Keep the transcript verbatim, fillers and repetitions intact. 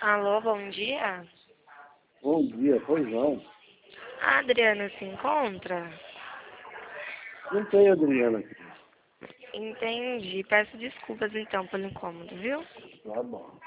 Alô, bom dia. Bom dia, pois não. A Adriana se encontra? Não tem Adriana aqui. Entendi. Peço desculpas então pelo incômodo, viu? Tá bom.